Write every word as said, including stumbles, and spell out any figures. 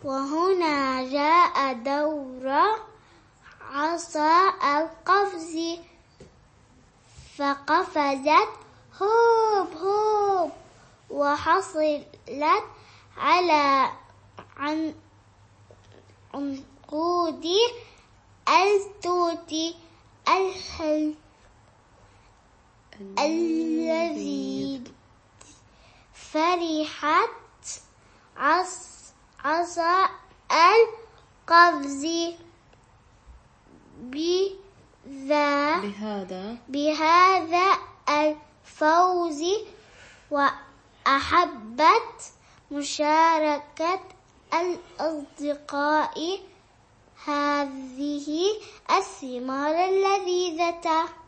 وهنا جاء دور عصا القفز، فقفزت هوب هوب وحصلت على عنقود التوت الحل الذي فرحت عصا القفز بهذا بهذا الفوز، وأحبت مشاركة الأصدقاء هذه الثمار اللذيذة.